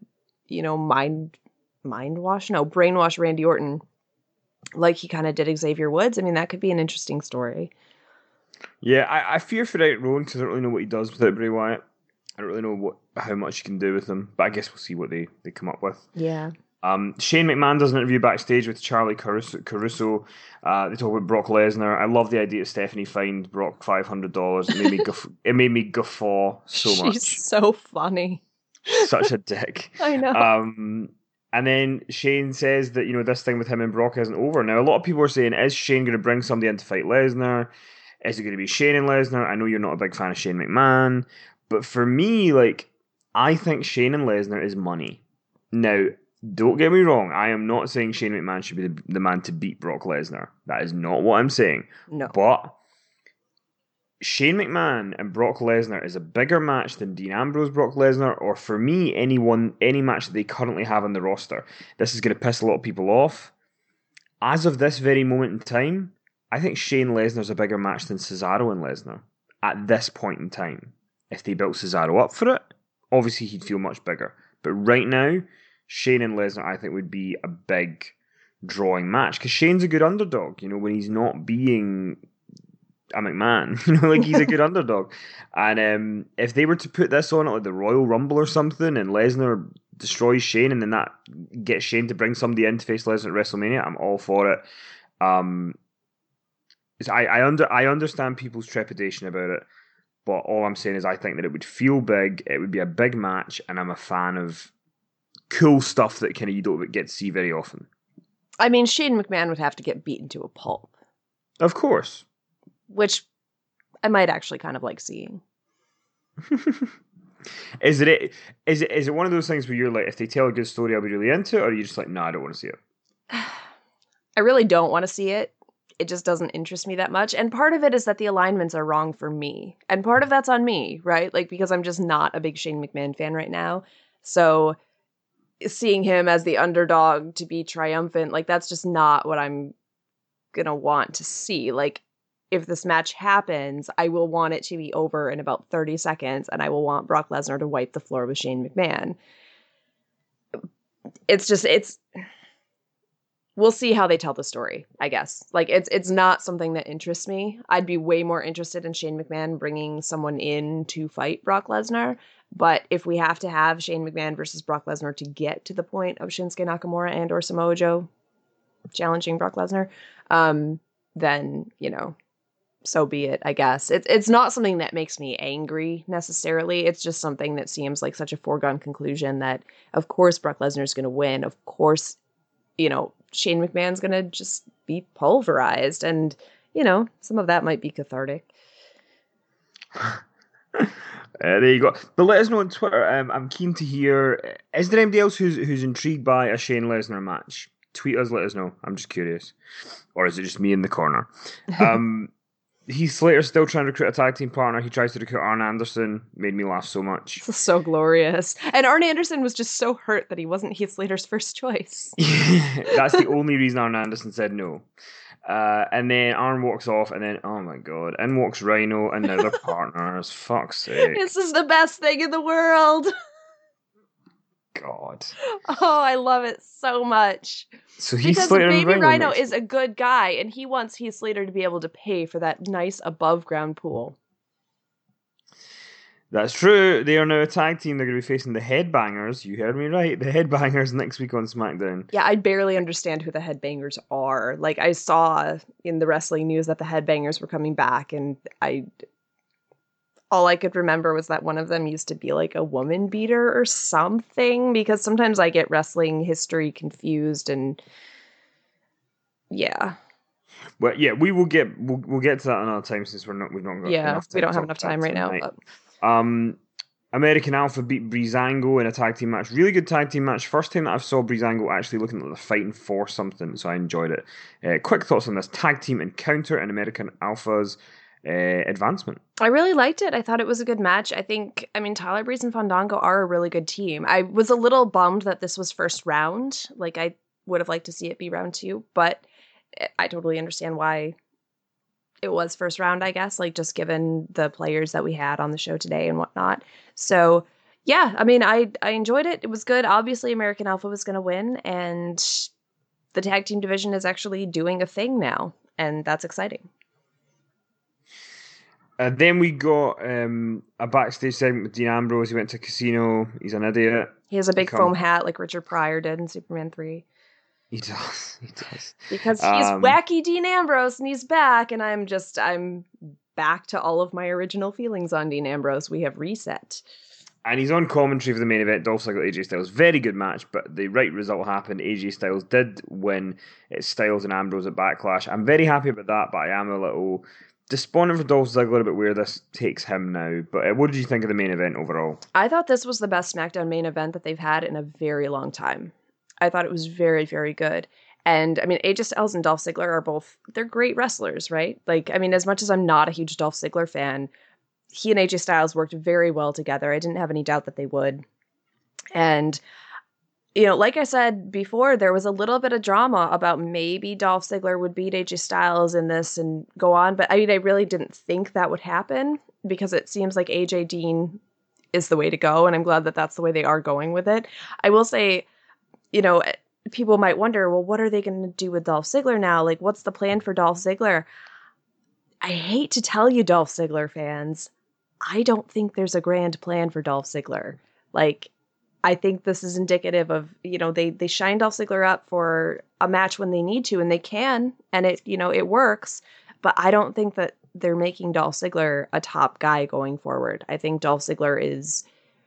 brainwash Randy Orton like he kind of did Xavier Woods. I mean, that could be an interesting story. Yeah, I fear for Eric Rowan because I don't really know what he does without Bray Wyatt. I don't really know how much he can do with him, but I guess we'll see what they come up with. Yeah. Shane McMahon does an interview backstage with Charlie Caruso. They talk about Brock Lesnar. I love the idea that Stephanie fined Brock $500. It made me guffaw so much. She's so funny. Such a dick. I know. And then Shane says that this thing with him and Brock isn't over. Now a lot of people are saying, is Shane going to bring somebody in to fight Lesnar? Is it going to be Shane and Lesnar? I know you're not a big fan of Shane McMahon, but for me, I think Shane and Lesnar is money. Now, don't get me wrong. I am not saying Shane McMahon should be the man to beat Brock Lesnar. That is not what I'm saying. No. But Shane McMahon and Brock Lesnar is a bigger match than Dean Ambrose Brock Lesnar, or for me, any match that they currently have on the roster. This is going to piss a lot of people off. As of this very moment in time, I think Shane Lesnar's a bigger match than Cesaro and Lesnar at this point in time. If they built Cesaro up for it, obviously he'd feel much bigger. But right now, Shane and Lesnar, I think, would be a big drawing match because Shane's a good underdog. When he's not being a McMahon, he's a good underdog. And if they were to put this on at like the Royal Rumble or something, and Lesnar destroys Shane, and then that gets Shane to bring somebody in to face Lesnar at WrestleMania, I'm all for it. I understand people's trepidation about it, but all I'm saying is I think that it would feel big. It would be a big match, and I'm a fan of cool stuff that kind of you don't get to see very often. I mean, Shane McMahon would have to get beaten to a pulp. Of course. Which I might actually kind of like seeing. Is it one of those things where you're like, if they tell a good story, I'll be really into it, or are you just like, no, I don't want to see it? I really don't want to see it. It just doesn't interest me that much. And part of it is that the alignments are wrong for me. And part of that's on me, right? Like, because I'm just not a big Shane McMahon fan right now. So seeing him as the underdog to be triumphant, like, that's just not what I'm going to want to see. Like, if this match happens, I will want it to be over in about 30 seconds, and I will want Brock Lesnar to wipe the floor with Shane McMahon. it's we'll see how they tell the story, I guess. Like, it's not something that interests me. I'd be way more interested in Shane McMahon bringing someone in to fight Brock Lesnar. But if we have to have Shane McMahon versus Brock Lesnar to get to the point of Shinsuke Nakamura and or Samoa Joe challenging Brock Lesnar, then, so be it, I guess. It's not something that makes me angry necessarily. It's just something that seems like such a foregone conclusion that, of course, Brock Lesnar is going to win. Of course, Shane McMahon's going to just be pulverized. And, some of that might be cathartic. There you go. But let us know on Twitter. I'm keen to hear. Is there anybody else who's intrigued by a Shane Lesnar match? Tweet us, let us know. I'm just curious. Or is it just me in the corner? Heath Slater's still trying to recruit a tag team partner. He tries to recruit Arn Anderson. Made me laugh so much. This is so glorious. And Arn Anderson was just so hurt that he wasn't Heath Slater's first choice. That's the only reason Arn Anderson said no. And then Arn walks off, and then, oh my god, in walks Rhino, and now they're partners. Fuck's sake. This is the best thing in the world. God. Oh, I love it so much. So Heath Slater and Baby Rhino is a good guy, and he wants Heath Slater to be able to pay for that nice above-ground pool. That's true. They are now a tag team. They're going to be facing the Headbangers. You heard me right. The Headbangers next week on SmackDown. Yeah, I barely understand who the Headbangers are. Like, I saw in the wrestling news that the Headbangers were coming back, and all I could remember was that one of them used to be like a woman beater or something, because sometimes I get wrestling history confused, and yeah. Well, yeah, we'll get to that another time, since we've not got enough time. We don't have enough time right now. But... American Alpha beat Breezango in a tag team match. Really good tag team match. First time that I saw Breezango actually looking like they're fighting for something, so I enjoyed it. Quick thoughts on this tag team encounter and American Alpha's advancement. I really liked it. I thought it was a good match. Tyler Breeze and Fandango are a really good team. I was a little bummed that this was first round. Like, I would have liked to see it be round 2, but I totally understand why it was first round, I guess, like, just given the players that we had on the show today and whatnot. So yeah, I enjoyed it. It was good. Obviously American Alpha was going to win, and the tag team division is actually doing a thing now, and that's exciting. Then we got a backstage segment with Dean Ambrose. He went to a casino. He's an idiot. He has a big foam hat like Richard Pryor did in Superman 3. He does. Because he's wacky Dean Ambrose, and he's back, and I'm back to all of my original feelings on Dean Ambrose. We have reset. And he's on commentary for the main event, Dolph Ziggler, AJ Styles. Very good match, but the right result happened. AJ Styles did win. It's Styles and Ambrose at Backlash. I'm very happy about that, but I am a little despondent for Dolph Ziggler about where this takes him now. But what did you think of the main event overall? I thought this was the best SmackDown main event that they've had in a very long time. I thought it was very, very good. And AJ Styles and Dolph Ziggler they're great wrestlers, right? Like, as much as I'm not a huge Dolph Ziggler fan, he and AJ Styles worked very well together. I didn't have any doubt that they would. And, like I said before, there was a little bit of drama about maybe Dolph Ziggler would beat AJ Styles in this and go on. But I really didn't think that would happen, because it seems like AJ Dean is the way to go. And I'm glad that that's the way they are going with it. I will say, people might wonder, well, what are they going to do with Dolph Ziggler now? Like, what's the plan for Dolph Ziggler? I hate to tell you, Dolph Ziggler fans, I don't think there's a grand plan for Dolph Ziggler. Like, I think this is indicative of, they shine Dolph Ziggler up for a match when they need to, and they can, and it works. But I don't think that they're making Dolph Ziggler a top guy going forward. I think Dolph Ziggler is...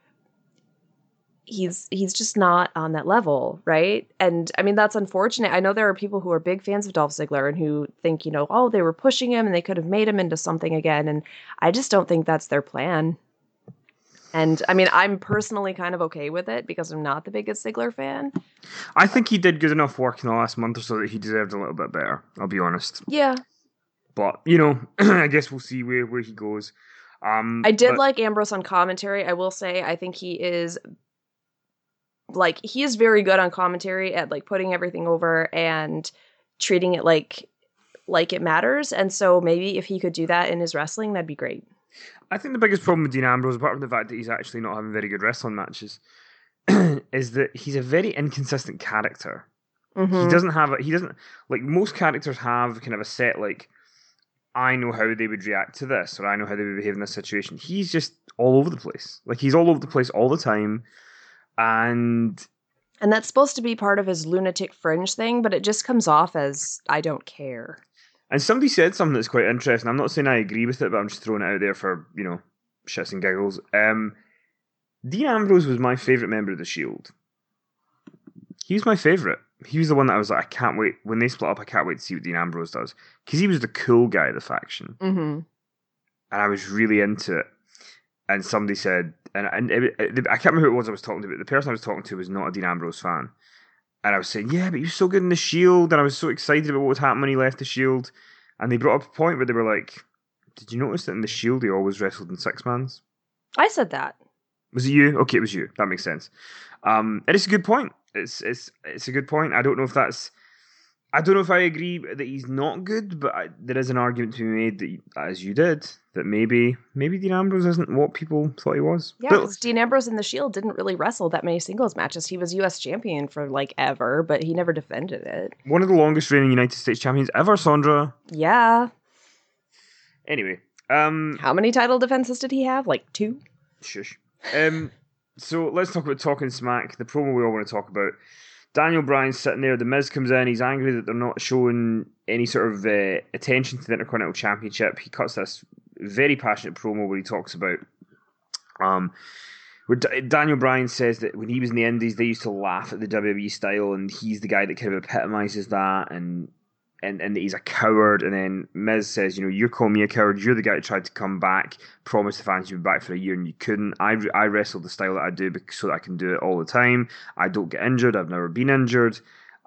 He's just not on that level, right? And that's unfortunate. I know there are people who are big fans of Dolph Ziggler and who think, oh, they were pushing him and they could have made him into something again. And I just don't think that's their plan. And I'm personally kind of okay with it, because I'm not the biggest Ziggler fan. I think he did good enough work in the last month or so that he deserved a little bit better, I'll be honest. Yeah. But, I guess we'll see where he goes. I did like Ambrose on commentary. I will say, I think he is very good on commentary at putting everything over and treating it like it matters. And so maybe if he could do that in his wrestling, that'd be great. I think the biggest problem with Dean Ambrose, apart from the fact that he's actually not having very good wrestling matches, is that he's a very inconsistent character. Mm-hmm. He doesn't, like most characters have kind of a set, like, I know how they would react to this, or I know how they would behave in this situation. He's just all over the place. Like, he's all over the place all the time. And that's supposed to be part of his lunatic fringe thing, but it just comes off as, I don't care. And somebody said something that's quite interesting. I'm not saying I agree with it, but I'm just throwing it out there for, shits and giggles. Dean Ambrose was my favourite member of The Shield. He was my favourite. He was the one that I was like, I can't wait. When they split up, I can't wait to see what Dean Ambrose does. Because he was the cool guy of the faction. Mm-hmm. And I was really into it. And somebody said, I can't remember who it was I was talking to, but the person I was talking to was not a Dean Ambrose fan. And I was saying, yeah, but he was so good in The Shield, and I was so excited about what would happen when he left The Shield. And they brought up a point where they were like, did you notice that in The Shield he always wrestled in six-mans? I said that. Was it you? Okay, it was you. That makes sense. And it's a good point. It's a good point. I don't know if I agree that he's not good, but there is an argument to be made that, as you did, that maybe Dean Ambrose isn't what people thought he was. Yeah, because Dean Ambrose in The Shield didn't really wrestle that many singles matches. He was U.S. champion for like ever, but he never defended it. One of the longest reigning United States champions ever, Sandra. Yeah. Anyway. How many title defenses did he have? Like 2? Shush. So let's talk about Talking Smack, the promo we all want to talk about. Daniel Bryan's sitting there. The Miz comes in. He's angry that they're not showing any sort of attention to the Intercontinental Championship. He cuts this very passionate promo where he talks about where Daniel Bryan says that when he was in the Indies, they used to laugh at the WWE style, and he's the guy that kind of epitomizes that, and that he's a coward. And then Miz says, you're calling me a coward. You're the guy that tried to come back, promised the fans you'd be back for a year, and you couldn't. I wrestle the style that I do so that I can do it all the time. I don't get injured. I've never been injured.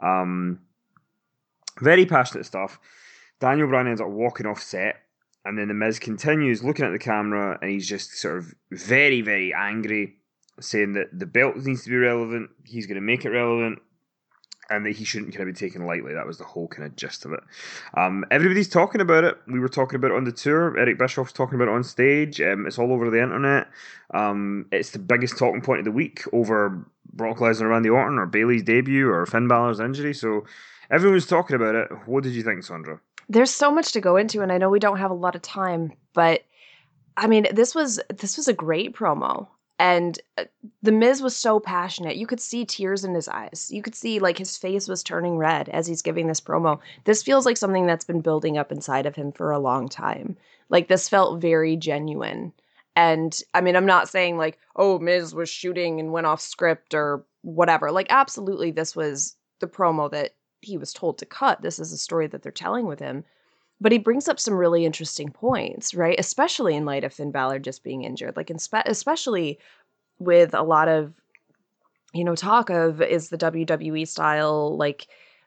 Very passionate stuff. Daniel Bryan ends up walking off set, and then the Miz continues looking at the camera, and he's just sort of very, very angry, saying that the belt needs to be relevant. He's going to make it relevant. And that he shouldn't kind of be taken lightly. That was the whole kind of gist of it. Everybody's talking about it. We were talking about it on the tour. Eric Bischoff's talking about it on stage. It's all over the internet. It's the biggest talking point of the week over Brock Lesnar and Randy Orton, or Bayley's debut, or Finn Balor's injury. So everyone's talking about it. What did you think, Sandra? There's so much to go into, and I know we don't have a lot of time, but I mean, this was a great promo. And the Miz was so passionate. You could see tears in his eyes. You could see like his face was turning red as he's giving this promo. This feels like something that's been building up inside of him for a long time. Like, this felt very genuine. And I mean, I'm not saying like, oh, Miz was shooting and went off script or whatever. Like, absolutely, this was the promo that he was told to cut. This is a story that they're telling with him. But he brings up some really interesting points, right? Especially in light of Finn Balor just being injured. Like, especially with a lot of, talk of, is the WWE style, like,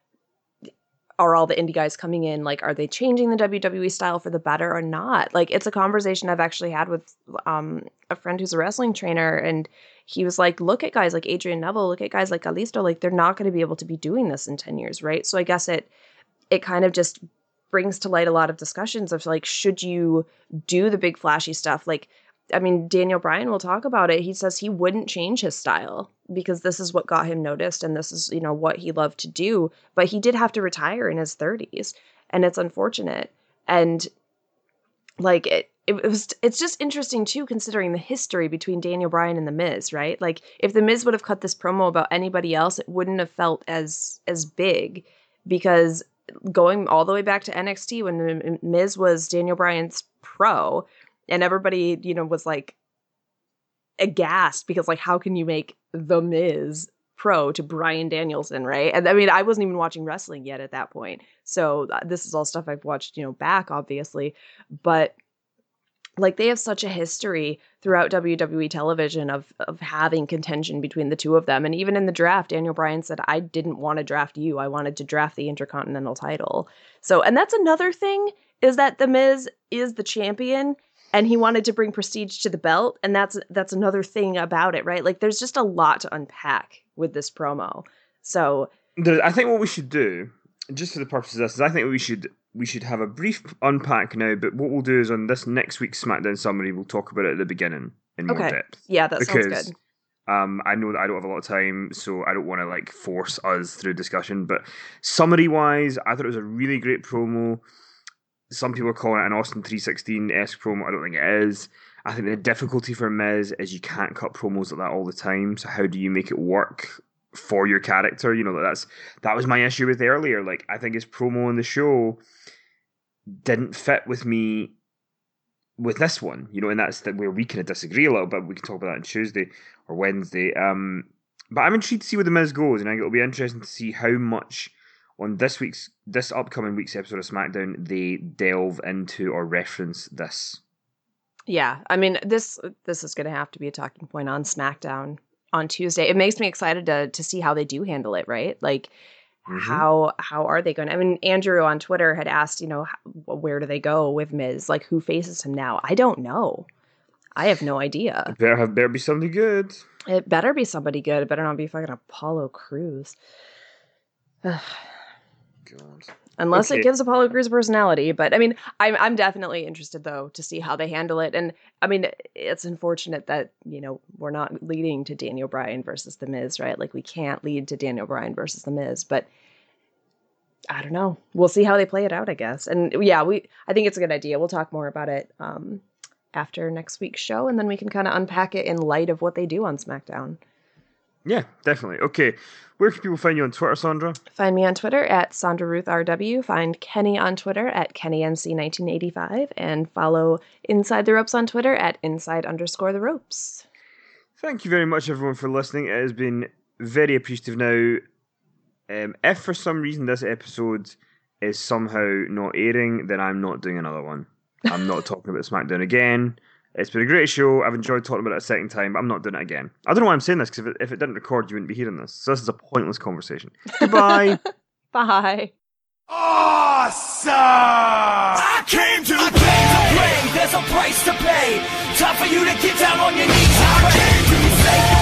are all the indie guys coming in, like, are they changing the WWE style for the better or not? Like, it's a conversation I've actually had with a friend who's a wrestling trainer, and he was like, look at guys like Adrian Neville, look at guys like Kalisto, like, they're not going to be able to be doing this in 10 years, right? So I guess it kind of just brings to light a lot of discussions of like, should you do the big flashy stuff? Like, I mean, Daniel Bryan will talk about it. He says he wouldn't change his style because this is what got him noticed, and this is, what he loved to do. But he did have to retire in his 30s, and it's unfortunate. And like, it's just interesting too, considering the history between Daniel Bryan and The Miz, right? Like, if The Miz would have cut this promo about anybody else, it wouldn't have felt as big, because going all the way back to NXT when Miz was Daniel Bryan's pro, and everybody, was like aghast because like, how can you make The Miz pro to Bryan Danielson, right? And I mean, I wasn't even watching wrestling yet at that point. So this is all stuff I've watched, back, obviously. But like, they have such a history throughout WWE television of having contention between the two of them. And even in the draft, Daniel Bryan said, I didn't want to draft you. I wanted to draft the Intercontinental title. So, and that's another thing, is that The Miz is the champion, and he wanted to bring prestige to the belt. And that's another thing about it, right? Like, there's just a lot to unpack with this promo. So I think what we should do, just for the purpose of this, is I think we should have a brief unpack now, but what we'll do is on this next week's SmackDown summary, we'll talk about it at the beginning in more depth. Yeah, that sounds good. I know that I don't have a lot of time, so I don't want to like force us through discussion. But summary wise, I thought it was a really great promo. Some people are calling it an Austin 316-esque promo. I don't think it is. I think the difficulty for Miz is you can't cut promos like that all the time. So how do you make it work for your character? You know, that was my issue with earlier. Like, I think his promo on the show didn't fit with me with this one, you know, and that's where we kind of disagree a little bit. We can talk about that on Tuesday or Wednesday. But I'm intrigued to see where the Miz goes, and I think it'll be interesting to see how much on this upcoming week's episode of SmackDown they delve into or reference this. Yeah, I mean, this is going to have to be a talking point on SmackDown on Tuesday. It makes me excited to see how they do handle it, right? Like, how are they going to? I mean, Andrew on Twitter had asked, you know, where do they go with Miz? Like, who faces him now? I don't know. I have no idea. It better be somebody good. It better be somebody good. It better not be fucking Apollo Crews. God. Unless it gives Apollo Crews a personality. But I mean, I'm definitely interested though to see how they handle it. And I mean, it's unfortunate that, you know, we're not leading to Daniel Bryan versus The Miz, right? Like, we can't lead to Daniel Bryan versus The Miz, but I don't know. We'll see how they play it out, I guess. And yeah, I think it's a good idea. We'll talk more about it after next week's show, and then we can kind of unpack it in light of what they do on SmackDown. Yeah, definitely. Okay, where can people find you on Twitter, Sandra? Find me on Twitter at SandraRuthRW. Find Kenny on Twitter at KennyMC1985. And follow Inside the Ropes on Twitter at Inside_the Ropes. Thank you very much, everyone, for listening. It has been very appreciative now. If for some reason this episode is somehow not airing, then I'm not doing another one. I'm not talking about SmackDown again. It's been a great show. I've enjoyed talking about it a second time, but I'm not doing it again. I don't know why I'm saying this, because if it didn't record, you wouldn't be hearing this. So this is a pointless conversation. Goodbye. Bye. Awesome! I came to play. There's a price to pay. Time for you to get down on your knees. I came to play.